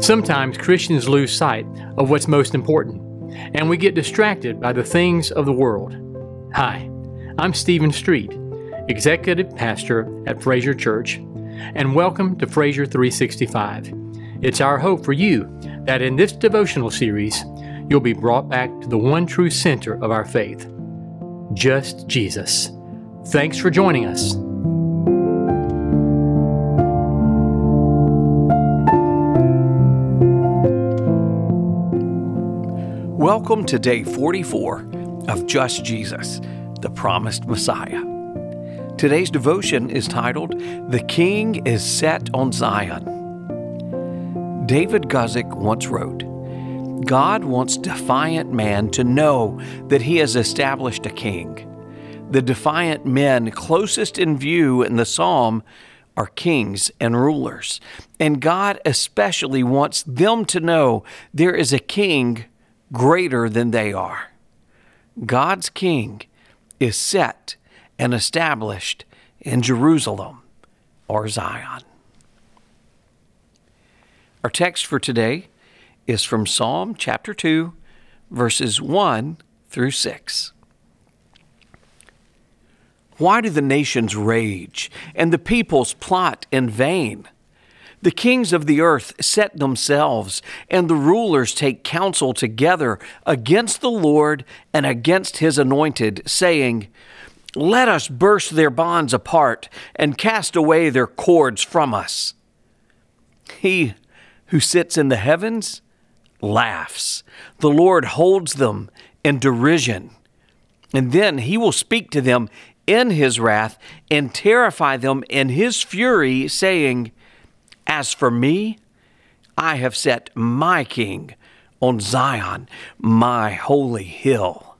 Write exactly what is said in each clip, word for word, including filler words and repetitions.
Sometimes Christians lose sight of what's most important, and we get distracted by the things of the world. Hi, I'm Stephen Street, Executive Pastor at Fraser Church, and welcome to Fraser three sixty-five. It's our hope for you that in this devotional series, you'll be brought back to the one true center of our faith, just Jesus. Thanks for joining us. Welcome to day forty-four of Just Jesus, the Promised Messiah. Today's devotion is titled, The King is Set on Zion. David Guzik once wrote, God wants defiant man to know that he has established a king. The defiant men closest in view in the psalm are kings and rulers, and God especially wants them to know there is a king greater than they are. God's king is set and established in Jerusalem or Zion. Our text for today is from Psalm chapter two, verses one through six. Why do the nations rage and the peoples plot in vain? The kings of the earth set themselves, and the rulers take counsel together against the Lord and against his anointed, saying, Let us burst their bonds apart and cast away their cords from us. He who sits in the heavens laughs. The Lord holds them in derision. And then he will speak to them in his wrath and terrify them in his fury, saying, As for me, I have set my king on Zion, my holy hill.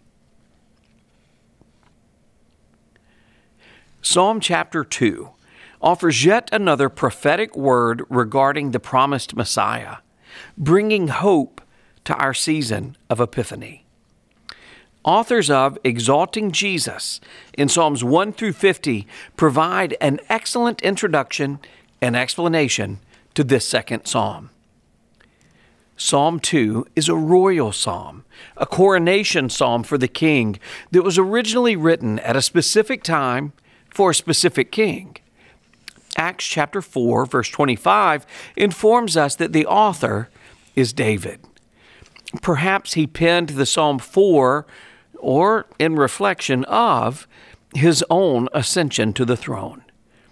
Psalm chapter two offers yet another prophetic word regarding the promised Messiah, bringing hope to our season of Epiphany. Authors of Exalting Jesus in Psalms one through fifty provide an excellent introduction and explanation to this second psalm. Psalm two is a royal psalm, a coronation psalm for the king that was originally written at a specific time for a specific king. Acts chapter four, verse twenty-five informs us that the author is David. Perhaps he penned the psalm for or in reflection of his own ascension to the throne.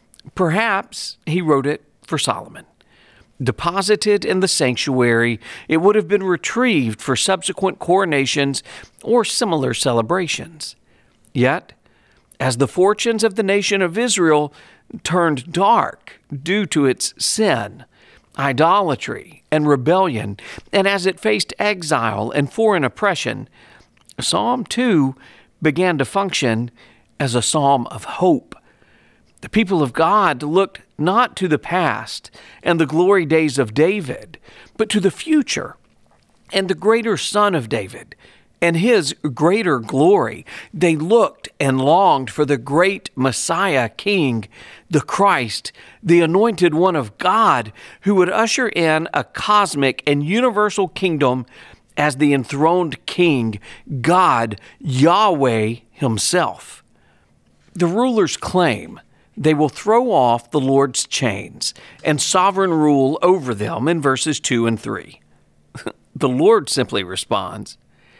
Perhaps he wrote it for Solomon. Deposited in the sanctuary, it would have been retrieved for subsequent coronations or similar celebrations. Yet, as the fortunes of the nation of Israel turned dark due to its sin, idolatry, and rebellion, and as it faced exile and foreign oppression, Psalm two began to function as a psalm of hope. The people of God looked not to the past and the glory days of David, but to the future and the greater Son of David and his greater glory. They looked and longed for the great Messiah King, the Christ, the anointed one of God, who would usher in a cosmic and universal kingdom as the enthroned King, God, Yahweh himself. The rulers claim they will throw off the Lord's chains and sovereign rule over them in verses two and three. The Lord simply responds,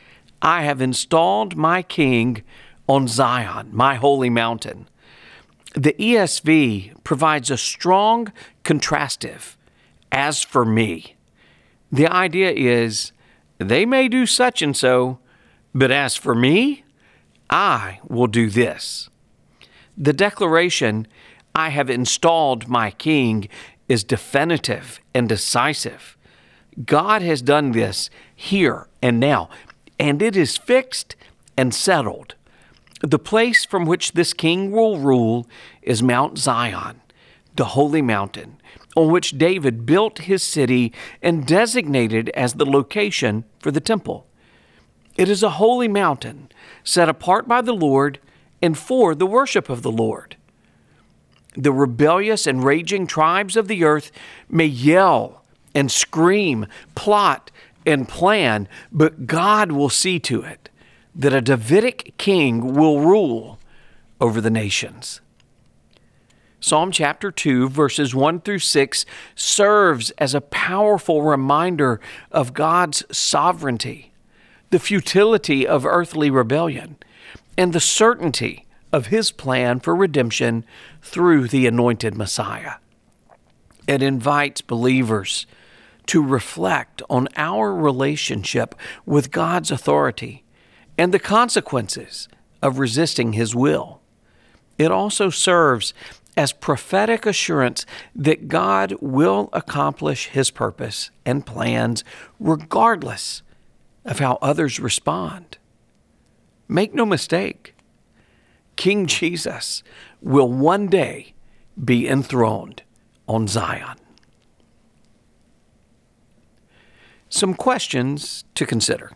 I have installed my king on Zion, my holy mountain. The E S V provides a strong contrastive, as for me. The idea is, they may do such and so, but as for me, I will do this. The declaration, I have installed my king, is definitive and decisive. God has done this here and now, and it is fixed and settled. The place from which this king will rule is Mount Zion, the holy mountain, on which David built his city and designated as the location for the temple. It is a holy mountain set apart by the Lord and for the worship of the Lord. The rebellious and raging tribes of the earth may yell and scream, plot, and plan, but God will see to it that a Davidic king will rule over the nations. Psalm chapter two, verses one through six, serves as a powerful reminder of God's sovereignty, the futility of earthly rebellion, and the certainty of His plan for redemption through the anointed Messiah. It invites believers to reflect on our relationship with God's authority and the consequences of resisting His will. It also serves as prophetic assurance that God will accomplish His purpose and plans regardless of how others respond. Make no mistake, King Jesus will one day be enthroned on Zion. Some questions to consider.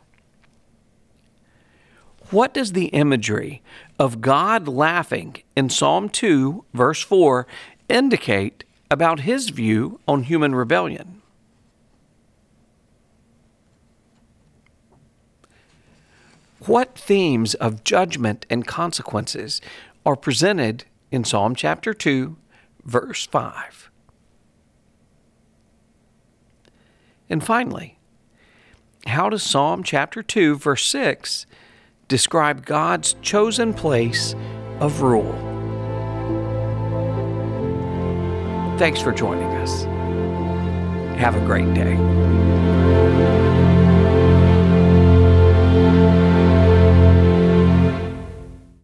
What does the imagery of God laughing in Psalm two, verse four, indicate about His view on human rebellion? What themes of judgment and consequences are presented in Psalm chapter two, verse five? And finally, how does Psalm chapter two, verse six describe God's chosen place of rule? Thanks for joining us. Have a great day.